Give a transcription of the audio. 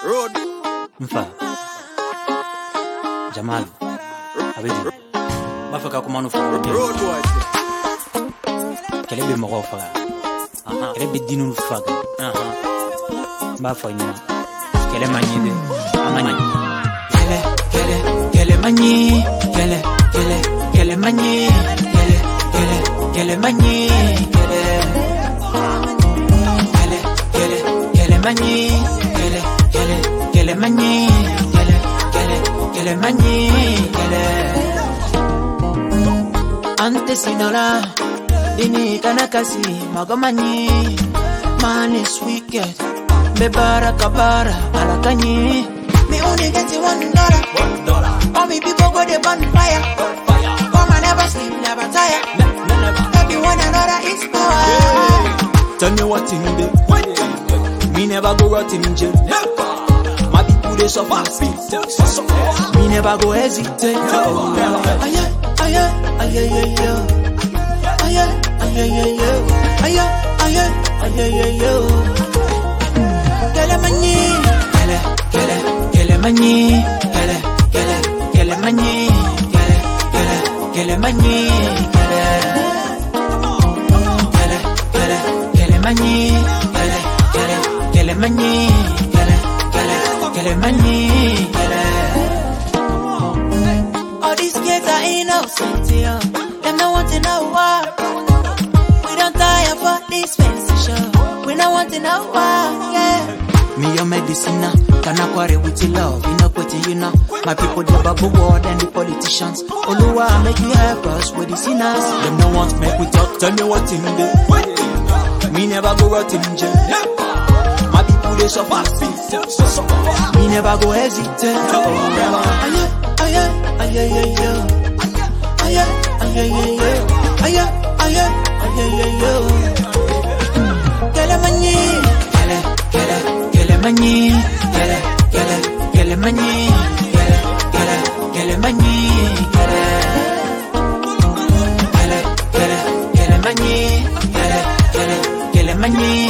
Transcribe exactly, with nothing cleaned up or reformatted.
Road. Mfa. Jamal. Abedi. Mafaka kumanu fa. Road boys. Kelebe mo fa. Aha. Kelebe dinu fa. Aha. Ba fa nyina. Kele manyide. Amani. Kele kele kele manyi. Kele kele kele manyi. Kele kele kele manyi. Kele kele kele kele manyi. Kele kele kele manyi. Kele kele kele manyi. Kele ante sinora dini kanakasi magamanyi. Man is wicked. Bebara kabara alakanyi. Me only get one dollar. One dollar. All me people go the bonfire. Bonfire. Come and never sleep, never tire. Ne never. Everyone another is power. Yeah. Tell me what in the me never go rot in jail. Never. My people they suffer. Me never go hesitate. Oh, aye, aye, aye, aye, aye. Aye, aye, aye, aye. Aye, aye, aye, aye, aye. Kele manyi, kele kele kele manyi, kele kele kele manyi, kele kele kele manyi, kele kele kele kele manyi, kele kele kele manyi, kele kele kele manyi, kele. All these kids are innocent, yeah. Them no want to know why. We don't tire for this fancy show. We don't want to know why, yeah. Me your medicine, can I quarry with your love? You know what you know. My people the bubble world and the politicians. Oluwa make you help us with the sinners. Them no want make we talk. Tell me what in the me never go rot in jail. My people they suffer. Me never go hesitate. Aye, aye, aye, aye, aye. Aye, aye, aye, aye. Aye, aye, aye, aye, aye. Kele manyi, kele kele kele manyi, kele kele kele manyi, kele kele kele manyi, kele kele kele kele manyi, kele kele kele manyi.